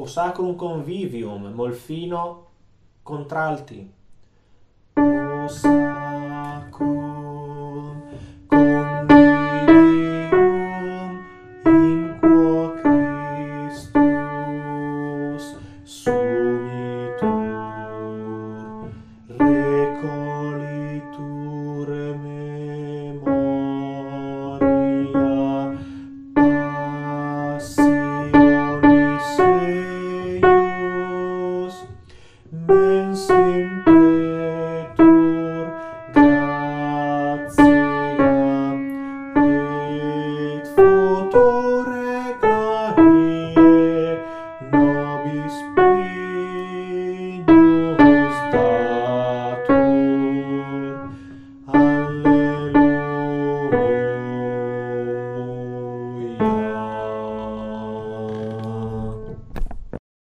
o sacrum convivium Molfino Contralti. O sacrum convivium in quo Christus sumitur, recolitur memoria passionis eius,